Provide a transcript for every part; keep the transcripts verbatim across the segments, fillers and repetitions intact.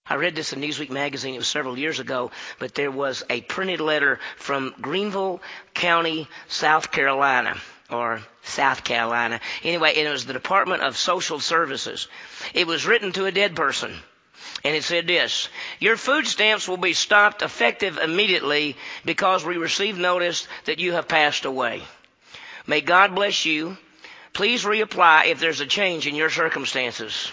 I read this in Newsweek magazine. It was several years ago, but there was a printed letter from Greenville County, South Carolina, or South Carolina. Anyway, and it was the Department of Social Services. It was written to a dead person. And it said this: your food stamps will be stopped effective immediately because we received notice that you have passed away. May God bless you. Please reapply if there's a change in your circumstances.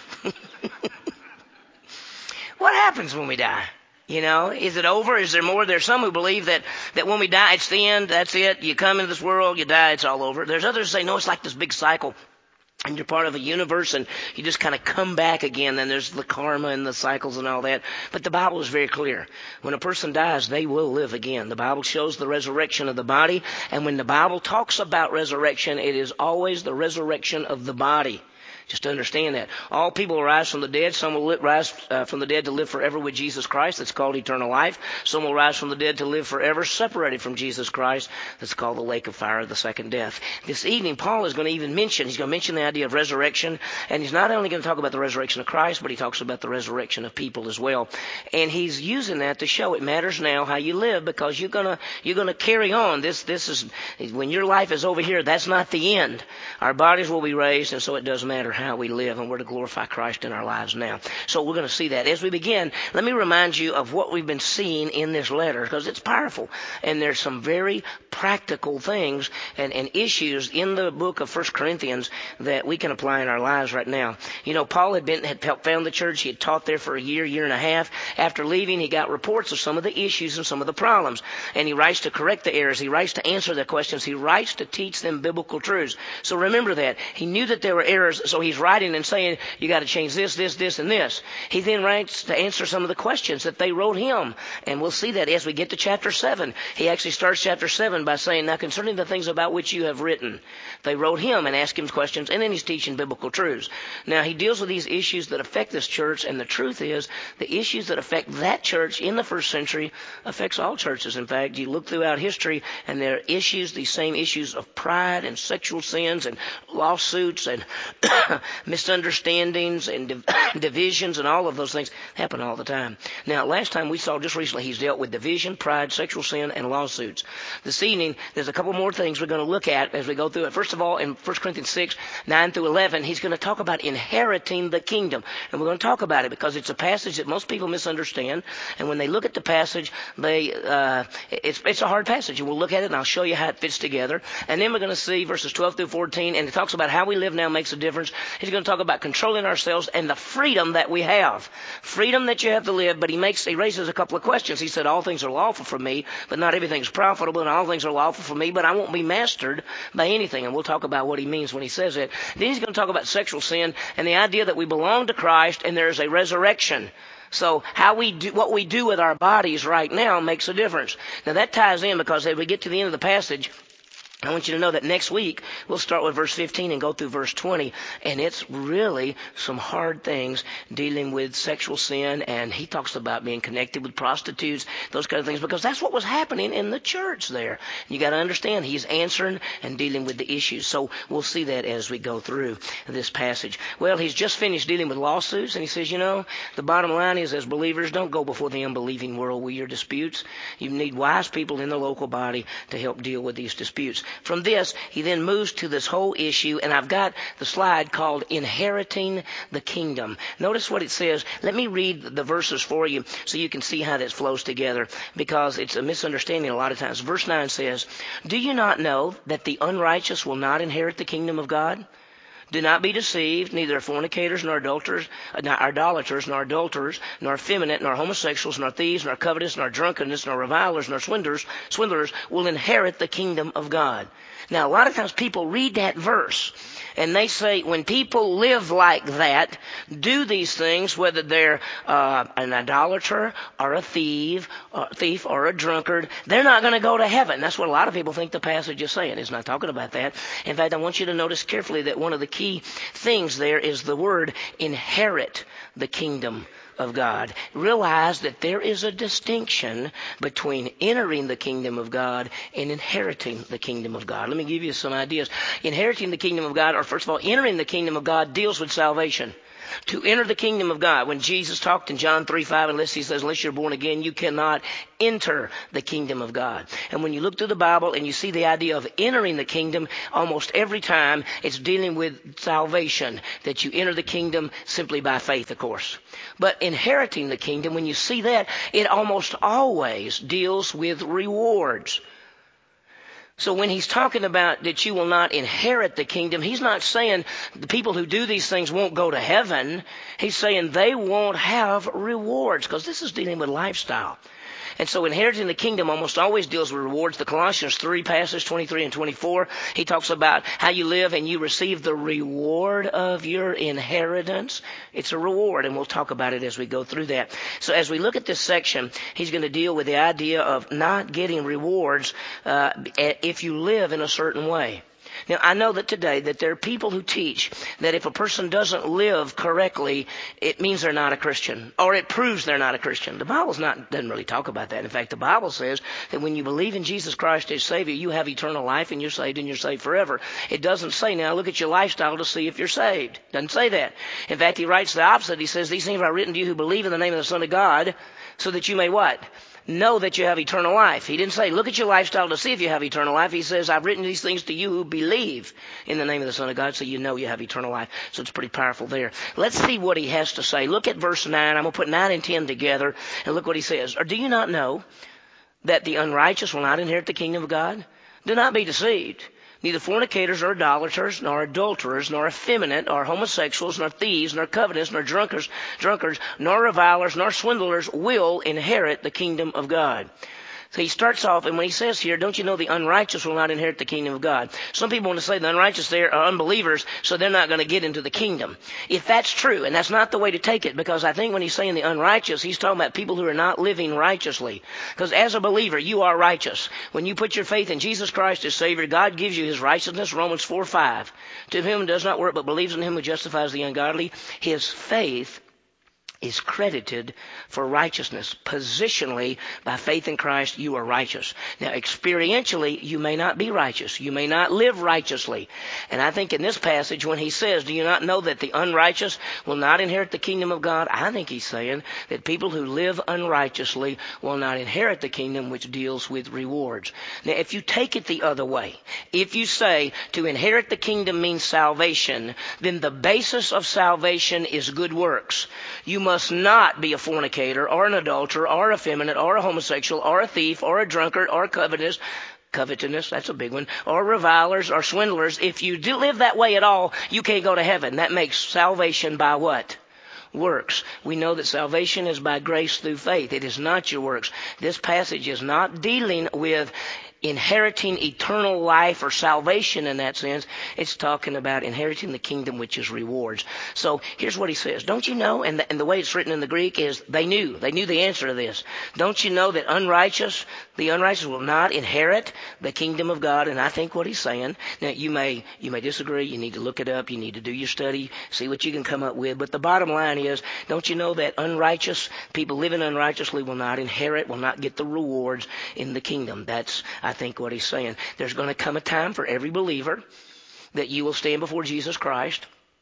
What happens when we die? You know, is it over? Is there more? There's some who believe that, that when we die, it's the end. That's it. You come into this world, you die, it's all over. There's others who say, no, it's like this big cycle. And you're part of a universe, and you just kind of come back again. Then there's the karma and the cycles and all that. But the Bible is very clear. When a person dies, they will live again. The Bible shows the resurrection of the body. And when the Bible talks about resurrection, it is always the resurrection of the body. Just to understand that. All people will rise from the dead. Some will rise uh, from the dead to live forever with Jesus Christ. That's called eternal life. Some will rise from the dead to live forever separated from Jesus Christ. That's called the lake of fire, the second death. This evening, Paul is going to even mention, he's going to mention the idea of resurrection. And he's not only going to talk about the resurrection of Christ, but he talks about the resurrection of people as well. And he's using that to show it matters now how you live, because you're going to, you're going to carry on. This, this is, when your life is over here, that's not the end. Our bodies will be raised, and so it does matter how we live, and we're to glorify Christ in our lives now. So we're going to see that. As we begin, let me remind you of what we've been seeing in this letter, because it's powerful. And there's some very practical things and, and issues in the book of First Corinthians that we can apply in our lives right now. You know, Paul had been had found the church. He had taught there for a year, year and a half. After leaving, he got reports of some of the issues and some of the problems. And he writes to correct the errors. He writes to answer the questions. He writes to teach them biblical truths. So remember that. He knew that there were errors, so he's writing and saying, you got to change this, this, this, and this. He then writes to answer some of the questions that they wrote him. And we'll see that as we get to chapter seven. He actually starts chapter seven by saying, now concerning the things about which you have written. They wrote him and asked him questions, and then he's teaching biblical truths. Now, he deals with these issues that affect this church, and the truth is, the issues that affect that church in the first century affects all churches. In fact, you look throughout history, and there are issues, these same issues of pride and sexual sins and lawsuits and misunderstandings and div- divisions and all of those things happen all the time. Now, last time we saw, just recently, he's dealt with division, pride, sexual sin, and lawsuits. This evening, there's a couple more things we're going to look at as we go through it. First of all, in First Corinthians six, nine through eleven, he's going to talk about inheriting the kingdom. And we're going to talk about it because it's a passage that most people misunderstand. And when they look at the passage, they uh, it's, it's a hard passage. And we'll look at it, and I'll show you how it fits together. And then we're going to see verses twelve through fourteen, and it talks about how we live now makes a difference. He's going to talk about controlling ourselves and the freedom that we have. Freedom that you have to live, but he makes he raises a couple of questions. He said, all things are lawful for me, but not everything's profitable, and all things are lawful for me, but I won't be mastered by anything. And we'll talk about what he means when he says it. Then he's going to talk about sexual sin and the idea that we belong to Christ and there is a resurrection. So how we do, what we do with our bodies right now makes a difference. Now that ties in because as we get to the end of the passage, I want you to know that next week we'll start with verse fifteen and go through verse twenty, and it's really some hard things dealing with sexual sin, and he talks about being connected with prostitutes, those kind of things, because that's what was happening in the church there. You got to understand, he's answering and dealing with the issues. So we'll see that as we go through this passage. Well, he's just finished dealing with lawsuits, and he says, you know, the bottom line is, as believers, don't go before the unbelieving world with your disputes. You need wise people in the local body to help deal with these disputes. From this, he then moves to this whole issue, and I've got the slide called Inheriting the Kingdom. Notice what it says. Let me read the verses for you so you can see how this flows together, because it's a misunderstanding a lot of times. Verse nine says, do you not know that the unrighteous will not inherit the kingdom of God? Do not be deceived, neither fornicators, nor adulterers, nor idolaters, nor adulterers, nor effeminate, nor homosexuals, nor thieves, nor covetous, nor drunkenness, nor revilers, nor swindlers, swindlers will inherit the kingdom of God. Now, a lot of times people read that verse, and they say when people live like that, do these things, whether they're uh, an idolater or a thief, or thief or a drunkard, they're not going to go to heaven. That's what a lot of people think the passage is saying. It's not talking about that. In fact, I want you to notice carefully that one of the key things there is the word inherit the kingdom of God. Realize that there is a distinction between entering the kingdom of God and inheriting the kingdom of God. Let me give you some ideas. Inheriting the kingdom of God, or first of all, entering the kingdom of God deals with salvation. To enter the kingdom of God, when Jesus talked in John three five, unless he says, unless you're born again, you cannot enter the kingdom of God. And when you look through the Bible and you see the idea of entering the kingdom, almost every time it's dealing with salvation, that you enter the kingdom simply by faith, of course. But inheriting the kingdom, when you see that, it almost always deals with rewards. So when he's talking about that you will not inherit the kingdom, he's not saying the people who do these things won't go to heaven. He's saying they won't have rewards, because this is dealing with lifestyle. And so inheriting the kingdom almost always deals with rewards. The Colossians three passage, twenty-three and twenty-four, he talks about how you live and you receive the reward of your inheritance. It's a reward, and we'll talk about it as we go through that. So as we look at this section, he's going to deal with the idea of not getting rewards uh, if you live in a certain way. Now, I know that today that there are people who teach that if a person doesn't live correctly, it means they're not a Christian, or it proves they're not a Christian. The Bible's not, doesn't really talk about that. In fact, the Bible says that when you believe in Jesus Christ as Savior, you have eternal life and you're saved and you're saved forever. It doesn't say, now look at your lifestyle to see if you're saved. It doesn't say that. In fact, he writes the opposite. He says, these things are written to you who believe in the name of the Son of God, so that you may what? Know that you have eternal life. He didn't say, look at your lifestyle to see if you have eternal life. He says, I've written these things to you who believe in the name of the Son of God, so you know you have eternal life. So it's pretty powerful there. Let's see what he has to say. Look at verse nine. I'm going to put nine and ten together, and look what he says. Or do you not know that the unrighteous will not inherit the kingdom of God? Do not be deceived. Neither fornicators, nor idolaters, nor adulterers, nor effeminate, nor homosexuals, nor thieves, nor covetous, nor drunkards, drunkards, nor revilers, nor swindlers will inherit the kingdom of God. So he starts off, and when he says here, don't you know the unrighteous will not inherit the kingdom of God? Some people want to say the unrighteous there are unbelievers, so they're not going to get into the kingdom. If that's true, and that's not the way to take it, because I think when he's saying the unrighteous, he's talking about people who are not living righteously. Because as a believer, you are righteous. When you put your faith in Jesus Christ as Savior, God gives you His righteousness, Romans four five. To him who does not work but believes in Him who justifies the ungodly, his faith is credited for righteousness. Positionally, by faith in Christ, you are righteous. Now, experientially, you may not be righteous. You may not live righteously. And I think in this passage, when he says, do you not know that the unrighteous will not inherit the kingdom of God? I think he's saying that people who live unrighteously will not inherit the kingdom, which deals with rewards. Now, if you take it the other way, if you say to inherit the kingdom means salvation, then the basis of salvation is good works. You must not be a fornicator or an adulterer or effeminate or a homosexual or a thief or a drunkard or covetous, covetousness, that's a big one, or revilers or swindlers. If you do live that way at all, you can't go to heaven. That makes salvation by what? Works. We know that salvation is by grace through faith. It is not your works. This passage is not dealing with inheriting eternal life or salvation in that sense. It's talking about inheriting the kingdom, which is rewards. So here's what he says. Don't you know, and the, and the way it's written in the Greek is they knew. They knew the answer to this. Don't you know that unrighteous, the unrighteous will not inherit the kingdom of God? And I think what he's saying, now you may, you may disagree. You need to look it up. You need to do your study, see what you can come up with. But the bottom line is, don't you know that unrighteous, people living unrighteously will not inherit, will not get the rewards in the kingdom? That's, I think, what he's saying. There's going to come a time for every believer that you will stand before Jesus Christ.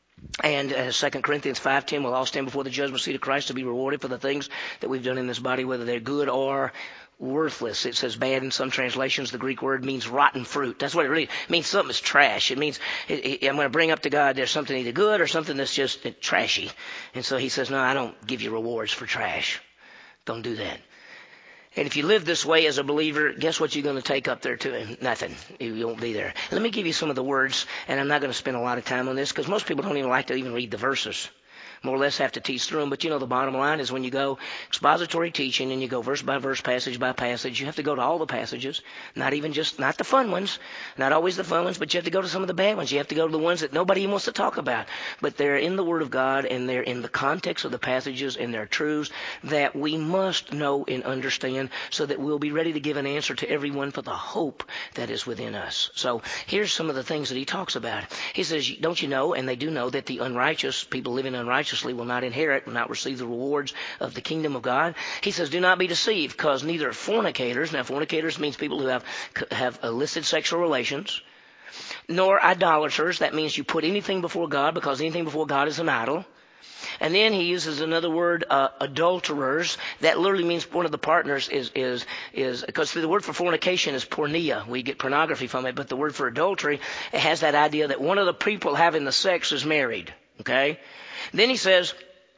And uh, Second Corinthians five ten, we'll all stand before the judgment seat of Christ to be rewarded for the things that we've done in this body, whether they're good or worthless. It says bad in some translations. The Greek word means rotten fruit. That's what it really it means. Something is trash. It means it, it, I'm going to bring up to God there's something either good or something that's just uh, trashy. And so he says, no, I don't give you rewards for trash. Don't do that. And if you live this way as a believer, guess what you're going to take up there to him? Nothing. You won't be there. Let me give you some of the words, and I'm not going to spend a lot of time on this because most people don't even like to even read the verses. More or less have to teach through them. But you know, the bottom line is when you go expository teaching and you go verse by verse, passage by passage, you have to go to all the passages, not even just, not the fun ones, not always the fun ones, but you have to go to some of the bad ones. You have to go to the ones that nobody even wants to talk about. But they're in the Word of God and they're in the context of the passages and they're truths that we must know and understand so that we'll be ready to give an answer to everyone for the hope that is within us. So here's some of the things that he talks about. He says, don't you know, and they do know, that the unrighteous, people living unrighteously, will not inherit, will not receive the rewards of the kingdom of God. He says, do not be deceived, because neither fornicators, now fornicators means people who have have illicit sexual relations, nor idolaters, that means you put anything before God, because anything before God is an idol. And then he uses another word, uh, adulterers. That literally means one of the partners is, is, is, because the word for fornication is porneia. We get pornography from it, but the word for adultery, it has that idea that one of the people having the sex is married. Okay? Then he says,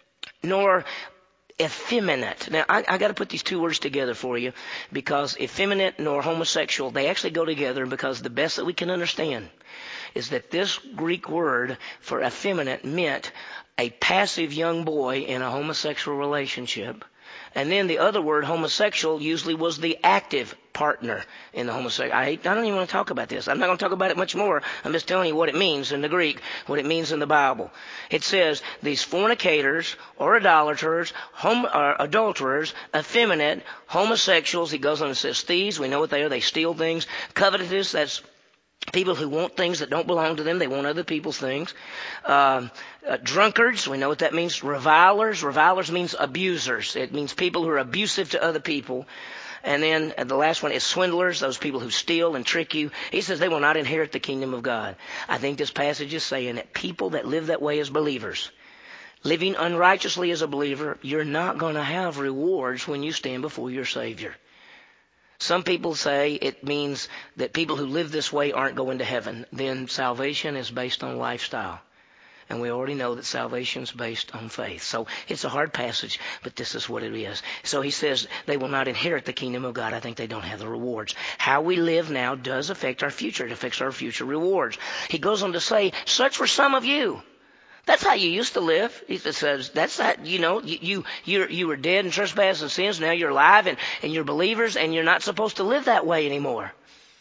nor effeminate. Now, I, I got to put these two words together for you, because effeminate nor homosexual, they actually go together, because the best that we can understand is that this Greek word for effeminate meant a passive young boy in a homosexual relationship. And then the other word, homosexual, usually was the active partner in the homosexual. I, hate, I don't even want to talk about this. I'm not going to talk about it much more. I'm just telling you what it means in the Greek, what it means in the Bible. It says these fornicators or idolaters, hom- or adulterers, effeminate, homosexuals. He goes on and says thieves. We know what they are. They steal things. Covetous, that's people who want things that don't belong to them. They want other people's things. Um, uh, drunkards, we know what that means. Revilers. Revilers means abusers. It means people who are abusive to other people. And then uh, the last one is swindlers, those people who steal and trick you. He says they will not inherit the kingdom of God. I think this passage is saying that people that live that way as believers, living unrighteously as a believer, you're not going to have rewards when you stand before your Savior. Some people say it means that people who live this way aren't going to heaven. Then salvation is based on lifestyle. And we already know that salvation is based on faith. So it's a hard passage, but this is what it is. So he says they will not inherit the kingdom of God. I think they don't have the rewards. How we live now does affect our future. It affects our future rewards. He goes on to say, such were some of you. That's how you used to live. He says, that's that, you know, you, you, you're, you were dead in trespasses and sins. Now you're alive and, and you're believers, and you're not supposed to live that way anymore.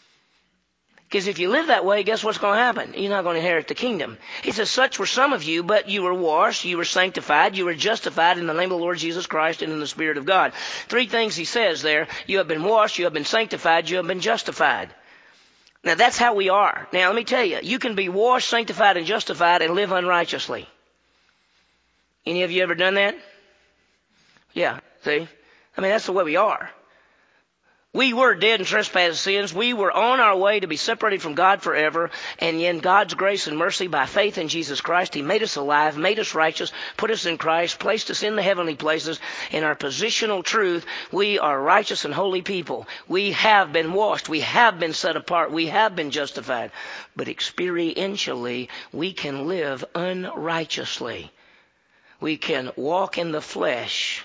Because if you live that way, guess what's going to happen? You're not going to inherit the kingdom. He says, such were some of you, but you were washed, you were sanctified, you were justified in the name of the Lord Jesus Christ and in the Spirit of God. Three things he says there. You have been washed, you have been sanctified, you have been justified. Now, that's how we are. Now, let me tell you, you can be washed, sanctified, and justified and live unrighteously. Any of you ever done that? Yeah, see? I mean, that's the way we are. We were dead in trespass sins. We were on our way to be separated from God forever. And in God's grace and mercy, by faith in Jesus Christ, He made us alive, made us righteous, put us in Christ, placed us in the heavenly places. In our positional truth, we are righteous and holy people. We have been washed. We have been set apart. We have been justified. But experientially, we can live unrighteously. We can walk in the flesh.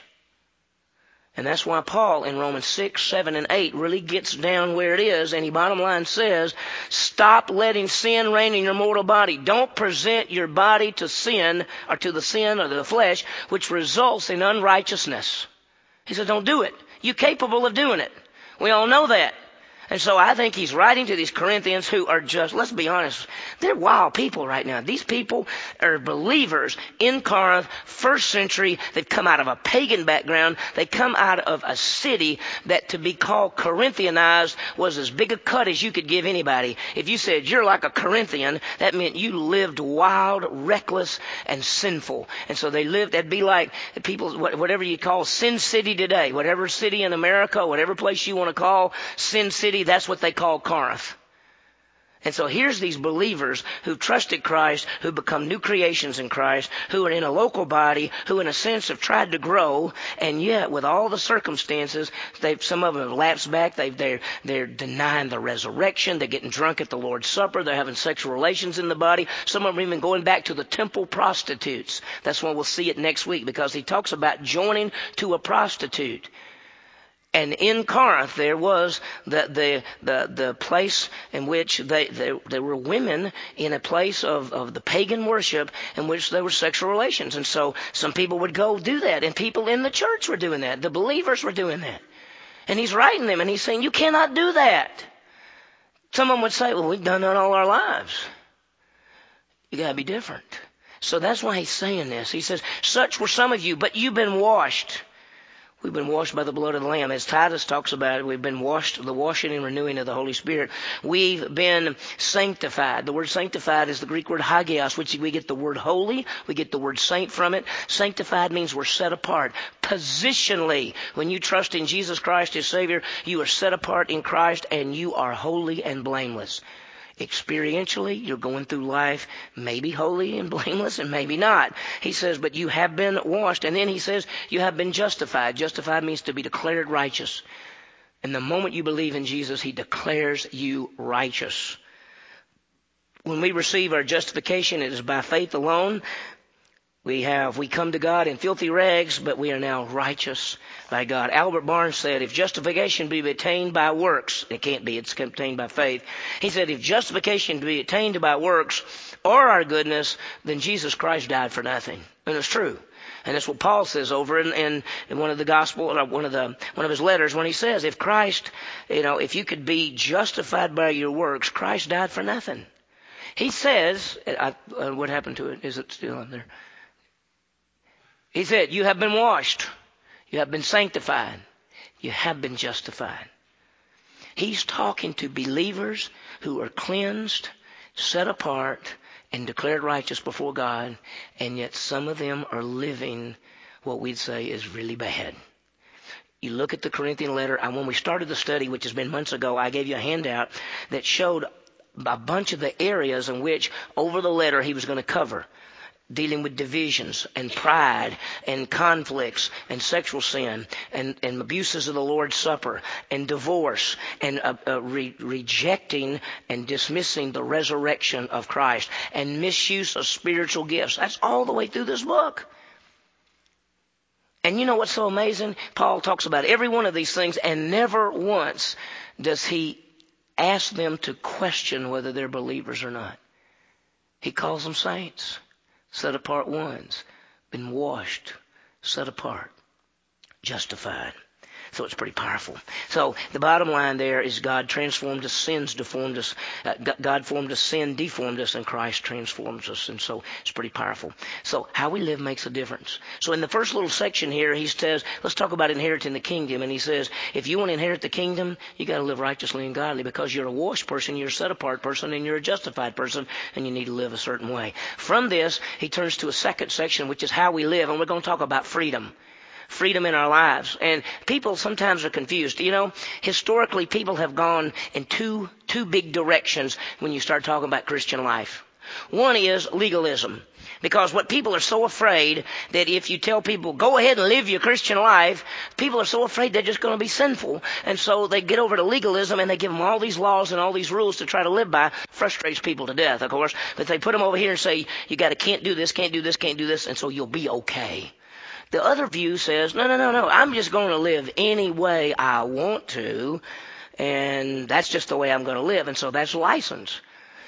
And that's why Paul in Romans six, seven, and eight really gets down where it is. And he bottom line says, stop letting sin reign in your mortal body. Don't present your body to sin or to the sin or the flesh, which results in unrighteousness. He said, don't do it. You're capable of doing it. We all know that. And so I think he's writing to these Corinthians who are just, let's be honest, they're wild people right now. These people are believers in Corinth, first century. They've come out of a pagan background. They come out of a city that to be called Corinthianized was as big a cut as you could give anybody. If you said you're like a Corinthian, that meant you lived wild, reckless, and sinful. And so they lived, that'd be like people, whatever you call Sin City today, whatever city in America, whatever place you want to call Sin City, that's what they call Corinth. And so here's these believers who trusted Christ, who become new creations in Christ, who are in a local body, who in a sense have tried to grow, and yet with all the circumstances, they've, some of them have lapsed back. They've, they're, they're denying the resurrection. They're getting drunk at the Lord's Supper. They're having sexual relations in the body. Some of them even going back to the temple prostitutes. That's why we'll see it next week, because he talks about joining to a prostitute. And in Corinth, there was the the the, the place in which they, they there were women in a place of, of the pagan worship in which there were sexual relations. And so some people would go do that. And people in the church were doing that. The believers were doing that. And he's writing them and he's saying, you cannot do that. Someone would say, well, we've done that all our lives. You got to be different. So that's why he's saying this. He says, such were some of you, but you've been washed. We've been washed by the blood of the Lamb. As Titus talks about it, we've been washed, the washing and renewing of the Holy Spirit. We've been sanctified. The word sanctified is the Greek word hagios, which we get the word holy. We get the word saint from it. Sanctified means we're set apart. Positionally, when you trust in Jesus Christ as Savior, you are set apart in Christ and you are holy and blameless. Experientially, you're going through life maybe holy and blameless and maybe not. He says, but you have been washed. And then he says, you have been justified. Justified means to be declared righteous. And the moment you believe in Jesus, he declares you righteous. When we receive our justification, it is by faith alone. We have, we come to God in filthy rags, but we are now righteous by God. Albert Barnes said, if justification be attained by works, it can't be, it's obtained by faith. He said, if justification be attained by works or our goodness, then Jesus Christ died for nothing. And it's true. And that's what Paul says over in, in, in one of the gospel, or one of the, one of his letters, when he says, if Christ, you know, if you could be justified by your works, Christ died for nothing. He says, I, uh, what happened to it? Is it still on there? He said, you have been washed. You have been sanctified. You have been justified. He's talking to believers who are cleansed, set apart, and declared righteous before God. And yet some of them are living what we'd say is really bad. You look at the Corinthian letter. And when we started the study, which has been months ago, I gave you a handout that showed a bunch of the areas in which over the letter he was going to cover. Dealing with divisions and pride and conflicts and sexual sin and, and abuses of the Lord's Supper and divorce and uh, uh, re- rejecting and dismissing the resurrection of Christ and misuse of spiritual gifts. That's all the way through this book. And you know what's so amazing? Paul talks about every one of these things, and never once does he ask them to question whether they're believers or not. He calls them saints. Set apart ones, been washed, set apart, justified. So it's pretty powerful. So the bottom line there is God transformed us, sins deformed us. Uh, God formed us, sin deformed us, and Christ transforms us. And so it's pretty powerful. So how we live makes a difference. So in the first little section here, he says, let's talk about inheriting the kingdom. And he says, if you want to inherit the kingdom, you got to live righteously and godly, because you're a washed person, you're a set apart person, and you're a justified person, and you need to live a certain way. From this, he turns to a second section, which is how we live. And we're going to talk about freedom. Freedom in our lives. And people sometimes are confused. You know, historically, people have gone in two, two big directions when you start talking about Christian life. One is legalism. Because what people are so afraid that if you tell people, go ahead and live your Christian life, people are so afraid they're just going to be sinful. And so they get over to legalism and they give them all these laws and all these rules to try to live by. Frustrates people to death, of course. But they put them over here and say, you got to can't do this, can't do this, can't do this, and so you'll be okay. The other view says, no, no, no, no, I'm just going to live any way I want to, and that's just the way I'm going to live, and so that's license.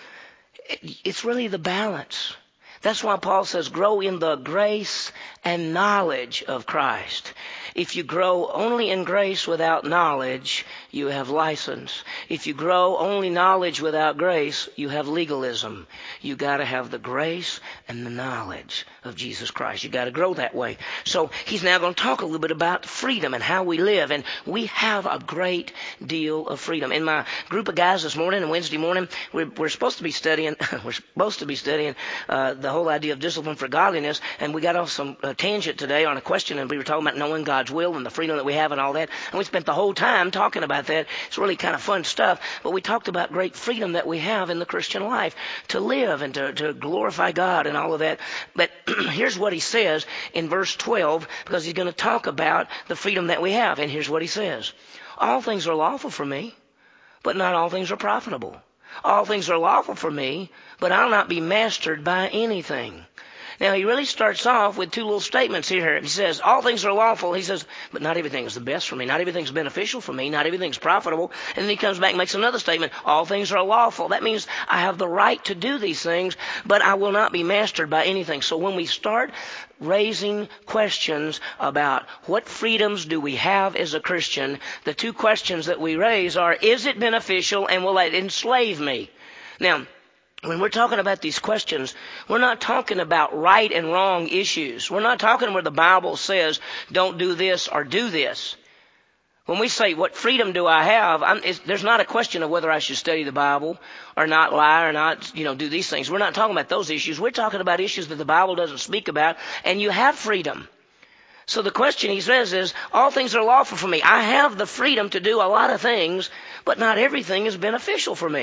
It's really the balance. That's why Paul says, grow in the grace and knowledge of Christ. If you grow only in grace without knowledge, you have license. If you grow only knowledge without grace, you have legalism. You got to have the grace and the knowledge of Jesus Christ. You got to grow that way. So he's now going to talk a little bit about freedom and how we live. And we have a great deal of freedom. In my group of guys this morning and Wednesday morning, we're, we're supposed to be studying. we're supposed to be studying uh, the whole idea of discipline for godliness. And we got off some uh, tangent today on a question, and we were talking about knowing God's will and the freedom that we have and all that. And we spent the whole time talking about that. It's really kind of fun stuff. But we talked about great freedom that we have in the Christian life to live and to, to glorify God and all of that. But here's what he says in verse twelve, because he's going to talk about the freedom that we have. And here's what he says. All things are lawful for me, but not all things are profitable. All things are lawful for me, but I'll not be mastered by anything. Now, he really starts off with two little statements here. He says, all things are lawful. He says, but not everything is the best for me. Not everything's beneficial for me. Not everything's profitable. And then he comes back and makes another statement. All things are lawful. That means I have the right to do these things, but I will not be mastered by anything. So when we start raising questions about what freedoms do we have as a Christian, the two questions that we raise are, is it beneficial and will it enslave me? Now, when we're talking about these questions, we're not talking about right and wrong issues. We're not talking where the Bible says, don't do this or do this. When we say, what freedom do I have, I'm, there's not a question of whether I should study the Bible or not lie or not, you know, do these things. We're not talking about those issues. We're talking about issues that the Bible doesn't speak about, and you have freedom. So the question he says is, all things are lawful for me. I have the freedom to do a lot of things, but not everything is beneficial for me.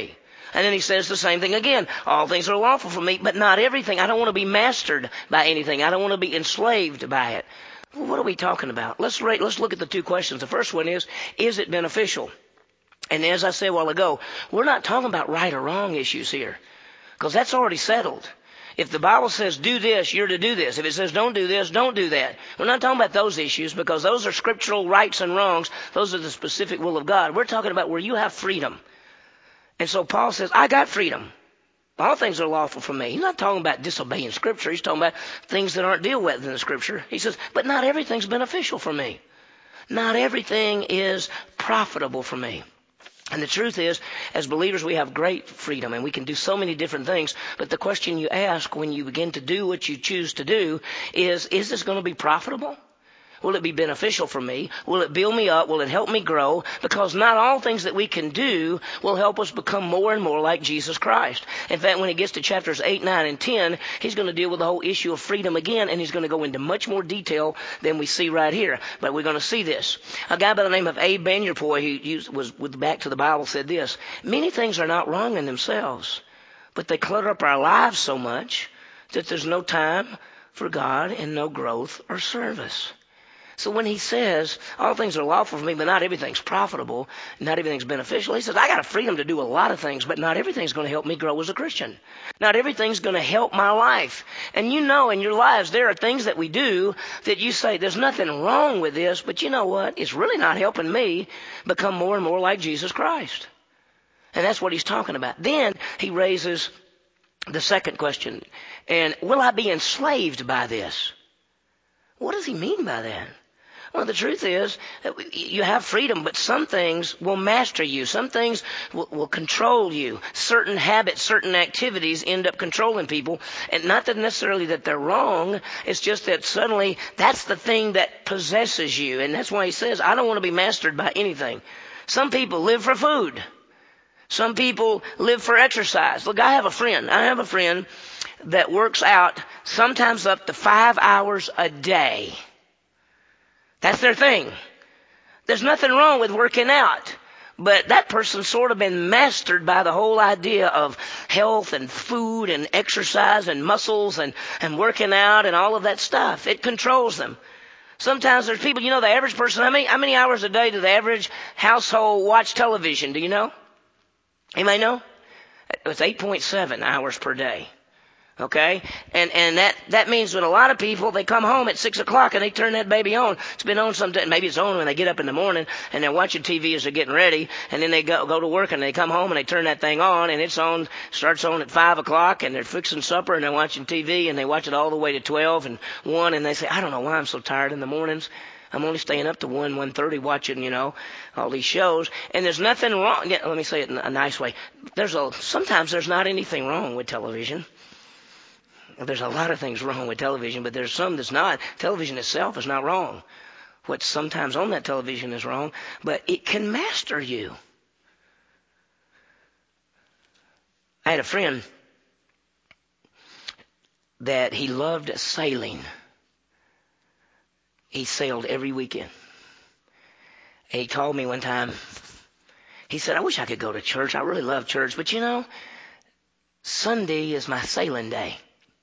And then he says the same thing again. All things are lawful for me, but not everything. I don't want to be mastered by anything. I don't want to be enslaved by it. Well, what are we talking about? Let's rate, let's look at the two questions. The first one is, is it beneficial? And as I said a while ago, we're not talking about right or wrong issues here, because that's already settled. If the Bible says do this, you're to do this. If it says don't do this, don't do that. We're not talking about those issues, because those are scriptural rights and wrongs. Those are the specific will of God. We're talking about where you have freedom. And so Paul says, I got freedom. All things are lawful for me. He's not talking about disobeying Scripture. He's talking about things that aren't dealt with in the Scripture. He says, but not everything's beneficial for me. Not everything is profitable for me. And the truth is, as believers, we have great freedom and we can do so many different things. But the question you ask when you begin to do what you choose to do is, is this going to be profitable? Will it be beneficial for me? Will it build me up? Will it help me grow? Because not all things that we can do will help us become more and more like Jesus Christ. In fact, when he gets to chapters eight, nine, and ten, he's going to deal with the whole issue of freedom again, and he's going to go into much more detail than we see right here. But we're going to see this. A guy by the name of Abe Bangerpoy, who used, was with back to the Bible, said this: many things are not wrong in themselves, but they clutter up our lives so much that there's no time for God and no growth or service. So when he says, all things are lawful for me, but not everything's profitable, not everything's beneficial, he says, I got a freedom to do a lot of things, but not everything's going to help me grow as a Christian. Not everything's going to help my life. And you know in your lives there are things that we do that you say, there's nothing wrong with this, but you know what? It's really not helping me become more and more like Jesus Christ. And that's what he's talking about. Then he raises the second question, and will I be enslaved by this? What does he mean by that? Well, the truth is that you have freedom, but some things will master you. Some things will, will control you. Certain habits, certain activities end up controlling people. And not that necessarily that they're wrong. It's just that suddenly that's the thing that possesses you. And that's why he says, I don't want to be mastered by anything. Some people live for food. Some people live for exercise. Look, I have a friend. I have a friend that works out sometimes up to five hours a day. That's their thing. There's nothing wrong with working out. But that person's sort of been mastered by the whole idea of health and food and exercise and muscles and, and working out and all of that stuff. It controls them. Sometimes there's people, you know, the average person, how many, how many hours a day do the average household watch television? Do you know? Anybody know? It's eight point seven hours per day. Okay? And and that, that means that a lot of people, they come home at six o'clock and they turn that baby on. It's been on sometime. Maybe it's on when they get up in the morning and they're watching T V as they're getting ready. And then they go, go to work and they come home and they turn that thing on and it's on, starts on at five o'clock and they're fixing supper and they're watching T V and they watch it all the way to twelve and one and they say, I don't know why I'm so tired in the mornings. I'm only staying up to one, one thirty watching, you know, all these shows. And there's nothing wrong. Yeah, let me say it in a nice way. There's a, sometimes there's not anything wrong with television. There's a lot of things wrong with television, but there's some that's not. Television itself is not wrong. What's sometimes on that television is wrong, but it can master you. I had a friend that he loved sailing. He sailed every weekend. And he called me one time. He said, I wish I could go to church. I really love church, but you know, Sunday is my sailing day.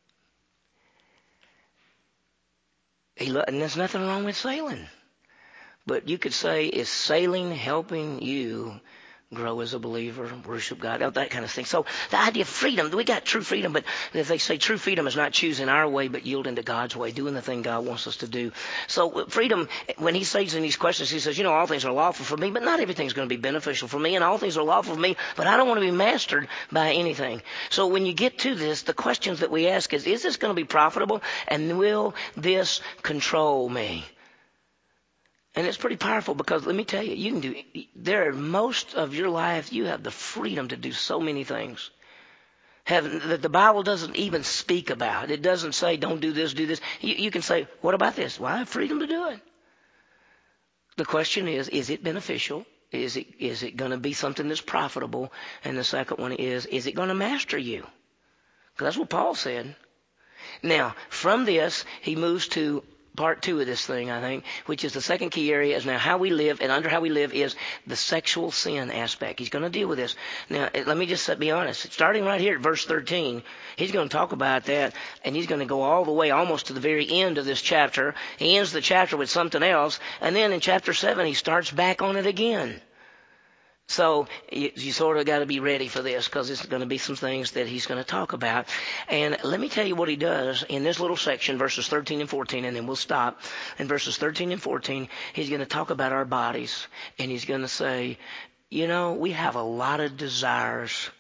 He lo- and there's nothing wrong with sailing. But you could say, is sailing helping you grow as a believer, worship God, that kind of thing. So the idea of freedom, we got true freedom, but as they say, true freedom is not choosing our way, but yielding to God's way, doing the thing God wants us to do. So freedom, when he says in these questions, he says, you know, all things are lawful for me, but not everything's going to be beneficial for me, and all things are lawful for me, but I don't want to be mastered by anything. So when you get to this, the questions that we ask is, is this going to be profitable, and will this control me? And it's pretty powerful because let me tell you, you can do, there most of your life, you have the freedom to do so many things. Have, that the Bible doesn't even speak about. It doesn't say, don't do this, do this. You, you can say, what about this? Well, I have freedom to do it. The question is, is it beneficial? Is it, is it going to be something that's profitable? And the second one is, is it going to master you? Because that's what Paul said. Now, from this, he moves to part two of this thing, I think, which is the second key area is now how we live, and under how we live is the sexual sin aspect. He's going to deal with this. Now, let me just be honest. Starting right here at verse thirteen, he's going to talk about that, and he's going to go all the way almost to the very end of this chapter. He ends the chapter with something else, and then in chapter seven, he starts back on it again. So you, you sort of got to be ready for this, because there's going to be some things that he's going to talk about. And let me tell you what he does in this little section, verses thirteen and fourteen, and then we'll stop. In verses thirteen and fourteen, he's going to talk about our bodies. And he's going to say, you know, we have a lot of desires.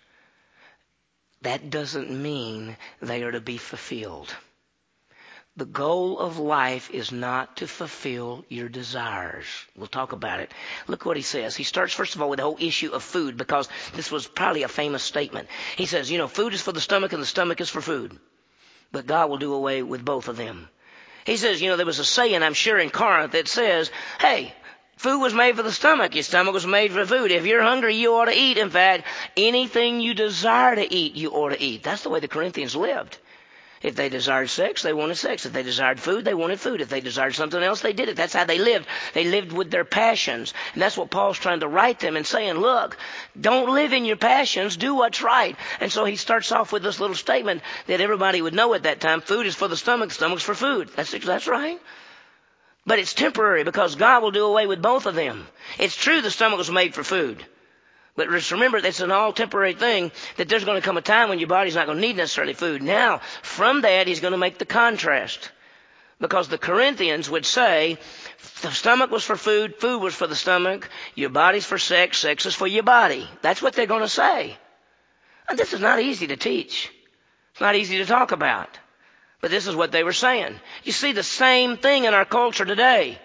That doesn't mean they are to be fulfilled. The goal of life is not to fulfill your desires. We'll talk about it. Look what he says. He starts, first of all, with the whole issue of food, because this was probably a famous statement. He says, you know, food is for the stomach and the stomach is for food. But God will do away with both of them. He says, you know, there was a saying, I'm sure, in Corinth that says, hey, food was made for the stomach. Your stomach was made for food. If you're hungry, you ought to eat. In fact, anything you desire to eat, you ought to eat. That's the way the Corinthians lived. If they desired sex, they wanted sex. If they desired food, they wanted food. If they desired something else, they did it. That's how they lived. They lived with their passions. And that's what Paul's trying to write them and saying, look, don't live in your passions. Do what's right. And so he starts off with this little statement that everybody would know at that time. Food is for the stomach. Stomach's for food. That's, that's right. But it's temporary, because God will do away with both of them. It's true the stomach was made for food. But just remember, it's an all temporary thing, that there's going to come a time when your body's not going to need necessarily food. Now, from that, he's going to make the contrast. Because the Corinthians would say, the stomach was for food, food was for the stomach, your body's for sex, sex is for your body. That's what they're going to say. And this is not easy to teach. It's not easy to talk about. But this is what they were saying. You see the same thing in our culture today.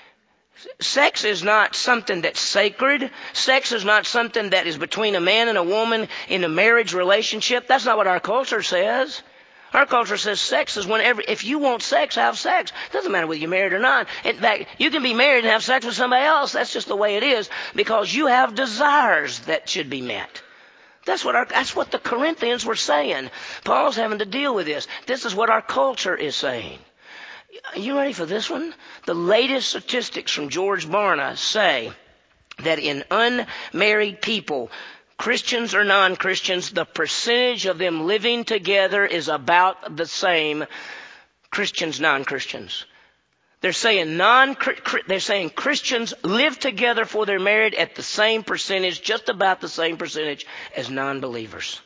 Sex is not something that's sacred. Sex is not something that is between a man and a woman in a marriage relationship. That's not what our culture says. Our culture says sex is whenever, if you want sex, have sex. It doesn't matter whether you're married or not. In fact, you can be married and have sex with somebody else. That's just the way it is, because you have desires that should be met. That's what our, that's what the Corinthians were saying. Paul's having to deal with this. This is what our culture is saying. Are you ready for this one? The latest statistics from George Barna say that in unmarried people, Christians or non-Christians, the percentage of them living together is about the same. Christians, non-Christians. They're saying non, they're saying Christians live together before they're married at the same percentage, just about the same percentage as non-believers.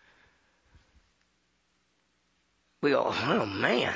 We go, oh man.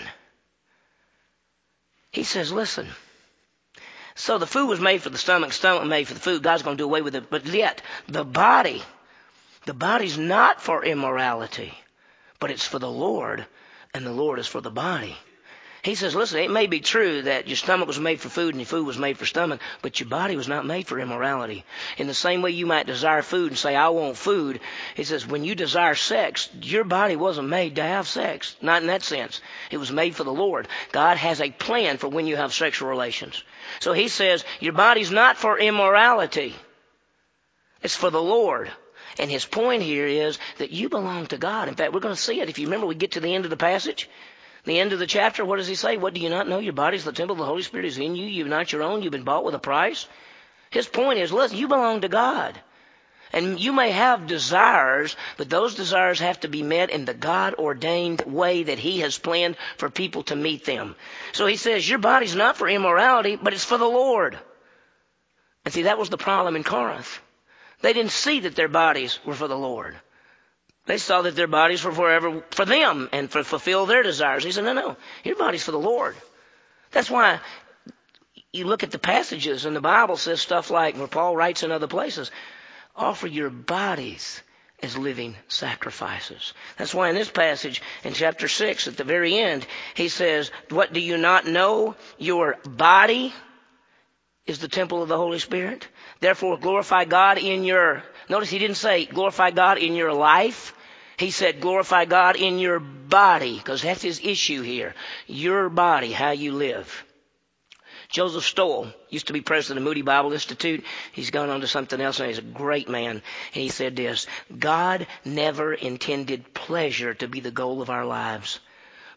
He says, listen, so the food was made for the stomach, stomach made for the food. God's going to do away with it. But yet, the body, the body's not for immorality, but it's for the Lord, and the Lord is for the body. He says, listen, it may be true that your stomach was made for food and your food was made for stomach, but your body was not made for immorality. In the same way you might desire food and say, I want food, he says, when you desire sex, your body wasn't made to have sex. Not in that sense. It was made for the Lord. God has a plan for when you have sexual relations. So he says, your body's not for immorality. It's for the Lord. And his point here is that you belong to God. In fact, we're going to see it. If you remember, we get to the end of the passage. The end of the chapter, what does he say? What, do you not know your body is the temple of the Holy Spirit is in you? You're not your own. You've been bought with a price. His point is, listen, you belong to God. And you may have desires, but those desires have to be met in the God-ordained way that he has planned for people to meet them. So he says, your body's not for immorality, but it's for the Lord. And see, that was the problem in Corinth. They didn't see that their bodies were for the Lord. They saw that their bodies were forever for them and for fulfill their desires. He said, no, no, your body's for the Lord. That's why you look at the passages and the Bible says stuff like, where Paul writes in other places, offer your bodies as living sacrifices. That's why in this passage in chapter six at the very end, he says, what, do you not know your body is the temple of the Holy Spirit? Therefore glorify God in your, notice he didn't say glorify God in your life. He said glorify God in your body, because that's his issue here. Your body, how you live. Joseph Stowell used to be president of Moody Bible Institute. He's gone on to something else, and he's a great man. And he said this, God never intended pleasure to be the goal of our lives,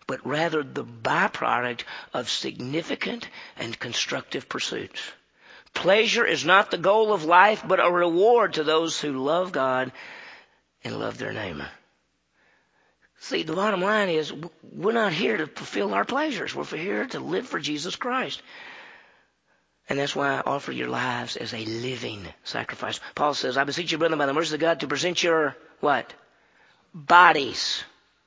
but rather the byproduct of significant and constructive pursuits. Pleasure is not the goal of life, but a reward to those who love God and love their neighbor. See, the bottom line is we're not here to fulfill our pleasures. We're here to live for Jesus Christ. And that's why I offer your lives as a living sacrifice. Paul says, I beseech you, brethren, by the mercy of God, to present your, what? Bodies.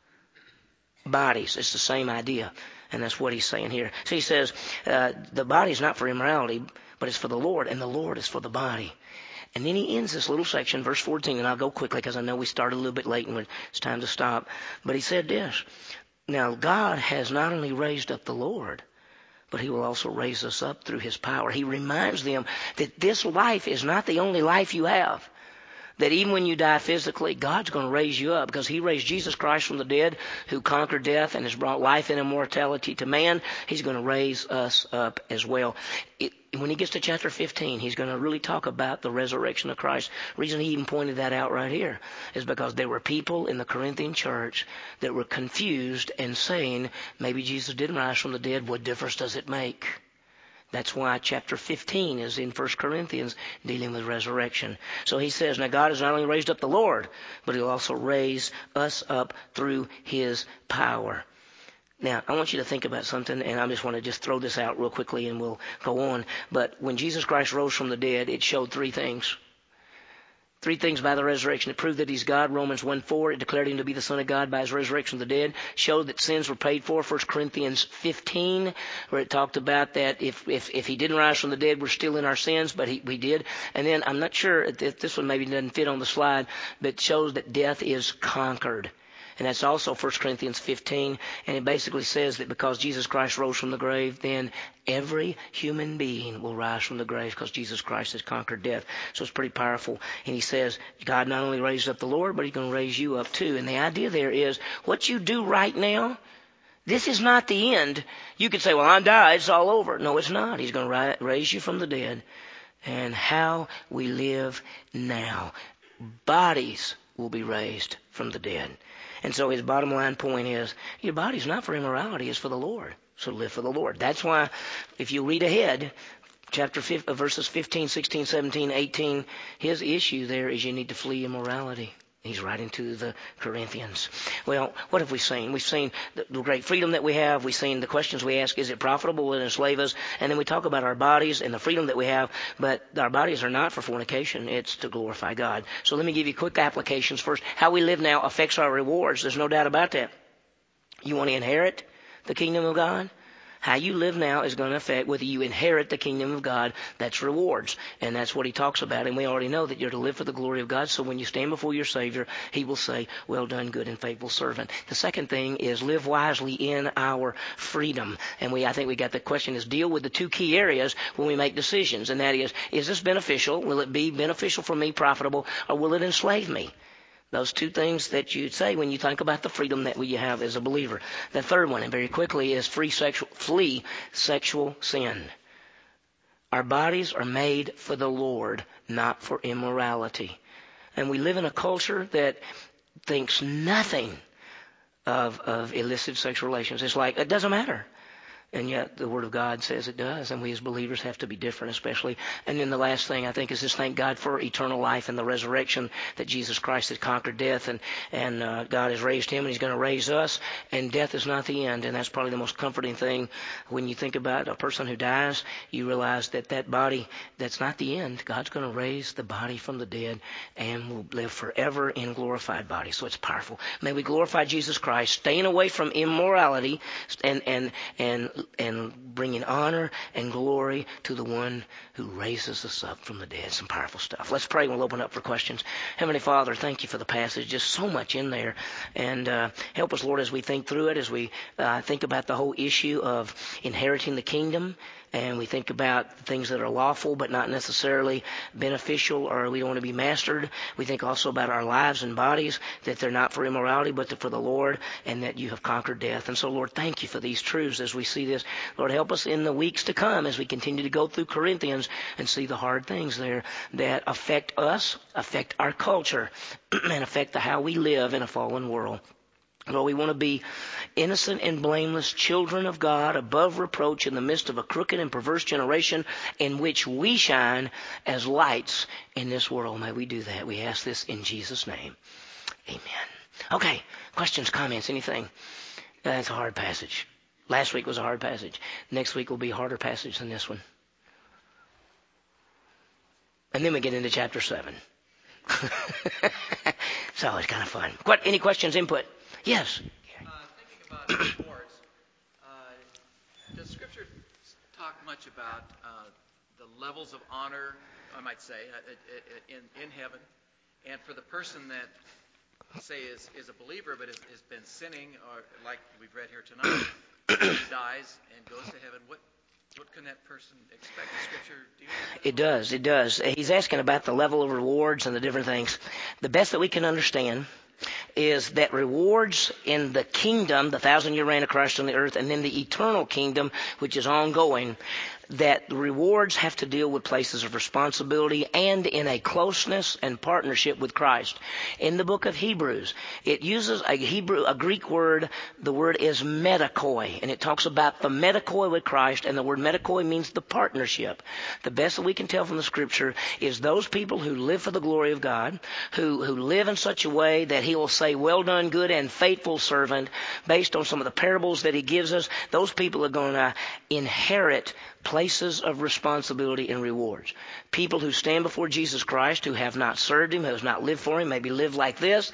Bodies. It's the same idea. And that's what he's saying here. So he says, uh, the body is not for immorality, but it's for the Lord, and the Lord is for the body. And then he ends this little section, verse fourteen, and I'll go quickly because I know we started a little bit late and it's time to stop. But he said this, now God has not only raised up the Lord, but he will also raise us up through his power. He reminds them that this life is not the only life you have. That even when you die physically, God's going to raise you up because he raised Jesus Christ from the dead who conquered death and has brought life and immortality to man. He's going to raise us up as well. It, when he gets to chapter fifteen, he's going to really talk about the resurrection of Christ. The reason he even pointed that out right here is because there were people in the Corinthian church that were confused and saying, maybe Jesus didn't rise from the dead. What difference does it make? That's why chapter fifteen is in First Corinthians dealing with resurrection. So he says, now God has not only raised up the Lord, but he'll also raise us up through his power. Now, I want you to think about something, and I just want to just throw this out real quickly and we'll go on. But when Jesus Christ rose from the dead, it showed three things. Three things by the resurrection. It proved that he's God, Romans one four. It declared him to be the Son of God by his resurrection from the dead. Showed that sins were paid for, First Corinthians fifteen, where it talked about that if if, if he didn't rise from the dead, we're still in our sins, but he, we did. And then, I'm not sure if this one maybe doesn't fit on the slide, but it shows that death is conquered. And that's also First Corinthians fifteen. And it basically says that because Jesus Christ rose from the grave, then every human being will rise from the grave because Jesus Christ has conquered death. So it's pretty powerful. And he says, God not only raised up the Lord, but he's going to raise you up too. And the idea there is what you do right now, this is not the end. You could say, well, I died, it's all over. No, it's not. He's going to raise you from the dead. And how we live now. Bodies will be raised from the dead. And so his bottom line point is, your body's not for immorality, it's for the Lord. So live for the Lord. That's why if you read ahead, chapter five, verses fifteen, sixteen, seventeen, eighteen, his issue there is you need to flee immorality. He's writing to the Corinthians. Well, what have we seen? We've seen the, the great freedom that we have. We've seen the questions we ask, is it profitable? Will it enslave us? And then we talk about our bodies and the freedom that we have. But our bodies are not for fornication. It's to glorify God. So let me give you quick applications. First, how we live now affects our rewards. There's no doubt about that. You want to inherit the kingdom of God? How you live now is going to affect whether you inherit the kingdom of God. That's rewards. And that's what he talks about. And we already know that you're to live for the glory of God. So when you stand before your Savior, he will say, well done, good and faithful servant. The second thing is live wisely in our freedom. And we, I think we got the question is deal with the two key areas when we make decisions. And that is, is this beneficial? Will it be beneficial for me, profitable, or will it enslave me? Those two things that you say when you think about the freedom that you have as a believer. The third one, and very quickly, is free sexual, flee sexual sin. Our bodies are made for the Lord, not for immorality. And we live in a culture that thinks nothing of, of illicit sexual relations. It's like, it doesn't matter. And yet the Word of God says it does, and we as believers have to be different especially. And then the last thing I think is just thank God for eternal life and the resurrection, that Jesus Christ has conquered death, and, and uh, God has raised him and he's going to raise us, and death is not the end. And that's probably the most comforting thing when you think about a person who dies. You realize that that body, that's not the end. God's going to raise the body from the dead and will live forever in glorified body. So it's powerful. May we glorify Jesus Christ, staying away from immorality and and and and bringing honor and glory to the one who raises us up from the dead. Some powerful stuff. Let's pray. We'll open up for questions. Heavenly Father, thank you for the passage. Just so much in there. And uh, help us, Lord, as we think through it, as we uh, think about the whole issue of inheriting the kingdom. And we think about things that are lawful but not necessarily beneficial, or we don't want to be mastered. We think also about our lives and bodies, that they're not for immorality but for the Lord, and that you have conquered death. And so, Lord, thank you for these truths as we see this. Lord, help us in the weeks to come as we continue to go through Corinthians and see the hard things there that affect us, affect our culture, and affect the how we live in a fallen world. Lord, we want to be innocent and blameless children of God, above reproach in the midst of a crooked and perverse generation in which we shine as lights in this world. May we do that. We ask this in Jesus' name. Amen. Okay, questions, comments, anything? That's a hard passage. Last week was a hard passage. Next week will be a harder passage than this one. And then we get into chapter seven. So it's kind of fun. What? Any questions, input? Yes. Uh, thinking about rewards, uh, does Scripture talk much about uh, the levels of honor, I might say, uh, in in heaven, and for the person that, say, is is a believer but has, has been sinning, or like we've read here tonight, dies and goes to heaven? What what can that person expect? Does Scripture do that? It does. It does. He's asking about the level of rewards and the different things. The best that we can understand is that rewards in the kingdom, the thousand-year reign of Christ on the earth, and then the eternal kingdom, which is ongoing, that the rewards have to deal with places of responsibility and in a closeness and partnership with Christ. In the book of Hebrews, it uses a Hebrew, a Greek word. The word is metakoi, and it talks about the metakoi with Christ, and the word metakoi means the partnership. The best that we can tell from the Scripture is those people who live for the glory of God, who, who live in such a way that He will say, "Well done, good and faithful servant," based on some of the parables that He gives us. Those people are going to inherit places of responsibility and rewards. People who stand before Jesus Christ, who have not served Him, who have not lived for Him, maybe live like this.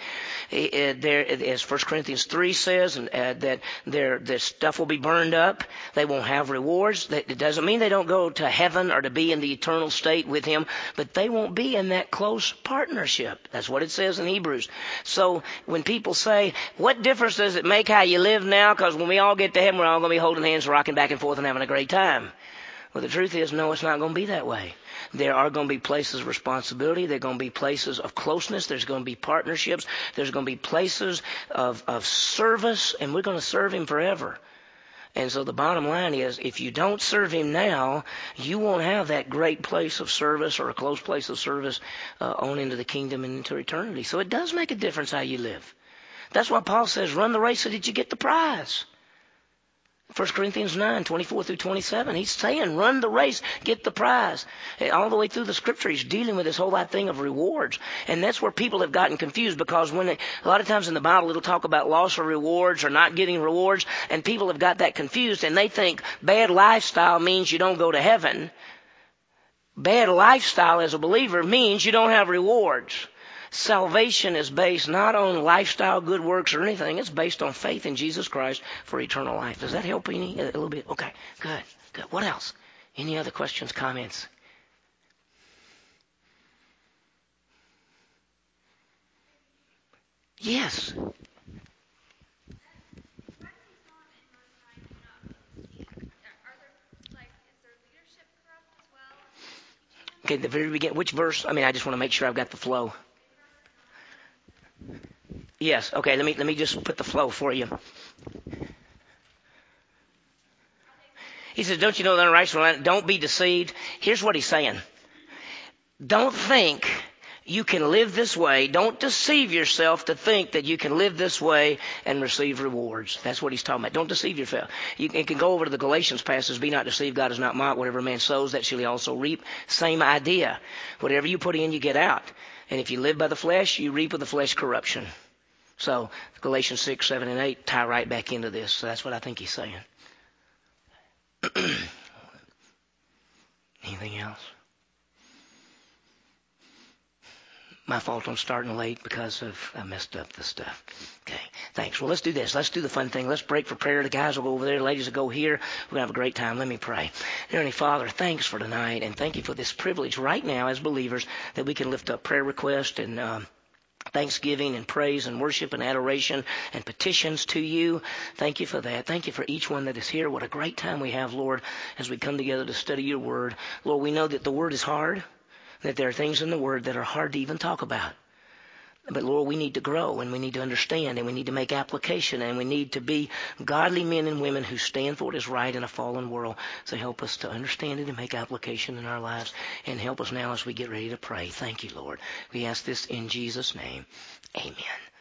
There, as First Corinthians three says, and uh, that their their stuff will be burned up. They won't have rewards. It doesn't mean they don't go to heaven or to be in the eternal state with Him, but they won't be in that close partnership. That's what it says in Hebrews. So when people say, "What difference does it make how you live now? Because when we all get to heaven, we're all going to be holding hands, rocking back and forth, and having a great time." Well, the truth is, no, it's not going to be that way. There are going to be places of responsibility. There are going to be places of closeness. There's going to be partnerships. There's going to be places of, of service, and we're going to serve Him forever. And so the bottom line is, if you don't serve Him now, you won't have that great place of service or a close place of service uh, on into the kingdom and into eternity. So it does make a difference how you live. That's why Paul says, run the race so that you get the prize. First Corinthians nine, twenty-four through twenty-seven, he's saying, run the race, get the prize. All the way through the Scripture, he's dealing with this whole thing of rewards. And that's where people have gotten confused, because when they, a lot of times in the Bible, it'll talk about loss of rewards or not getting rewards, and people have got that confused, and they think bad lifestyle means you don't go to heaven. Bad lifestyle as a believer means you don't have rewards. Salvation is based not on lifestyle, good works, or anything. It's based on faith in Jesus Christ for eternal life. Does that help any? A little bit? Okay, good, good. What else? Any other questions, comments? Yes. Okay, the very beginning. Which verse? I mean, I just want to make sure I've got the flow. Yes. Okay. Let me let me just put the flow for you. He says, "Don't you know the unrighteous? Don't be deceived." Here's what he's saying. Don't think you can live this way. Don't deceive yourself to think that you can live this way and receive rewards. That's what he's talking about. Don't deceive yourself. You can go over to the Galatians passage. Be not deceived. God is not mocked. Whatever a man sows, that shall he also reap. Same idea. Whatever you put in, you get out. And if you live by the flesh, you reap with the flesh corruption. So Galatians six, seven, and eight tie right back into this. So that's what I think he's saying. Anything else? My fault on starting late because of I messed up the stuff. Okay, thanks. Well, let's do this. Let's do the fun thing. Let's break for prayer. The guys will go over there. The ladies will go here. We're going to have a great time. Let me pray. Heavenly Father, thanks for tonight, and thank you for this privilege right now as believers that we can lift up prayer requests and um, thanksgiving and praise and worship and adoration and petitions to you. Thank you for that. Thank you for each one that is here. What a great time we have, Lord, as we come together to study your word. Lord, we know that the word is hard, that there are things in the word that are hard to even talk about. But Lord, we need to grow, and we need to understand, and we need to make application, and we need to be godly men and women who stand for what is right in a fallen world. So help us to understand it and make application in our lives, and help us now as we get ready to pray. Thank you, Lord. We ask this in Jesus' name. Amen.